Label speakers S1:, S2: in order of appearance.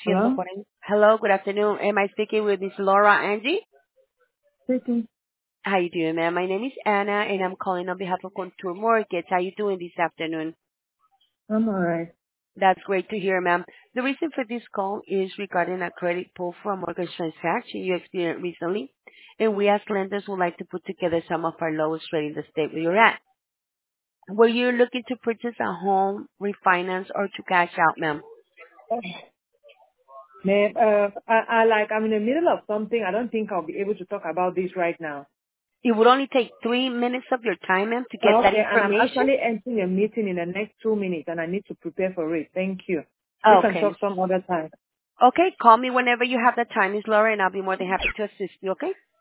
S1: Gracias por
S2: Hello?
S1: poner. Hello, good afternoon. Am I speaking with Miss Laura Angie?
S2: Speaking.
S1: How you doing, ma'am? My name is Anna, and I'm calling on behalf of Contour Mortgage. How you doing this afternoon?
S2: I'm alright.
S1: That's great to hear, ma'am. The reason for this call is regarding a credit pull for a mortgage transaction you experienced recently, and we as lenders would like to put together some of our lowest rate in the state where you're at. Were you looking to purchase a home, refinance, or to cash out, ma'am?
S2: Ma'am, I'm in the middle of something. I don't think I'll be able to talk about this right now.
S1: It would only take 3 minutes of your time, ma'am, to get that
S2: Okay, and I'm
S1: information.
S2: actually entering a meeting in the next 2 minutes, and I need to prepare for it. Thank you. We can
S1: Okay.
S2: talk some other time.
S1: Okay, call me whenever you have the time, Miss Laura, and I'll be more than happy to assist you, okay?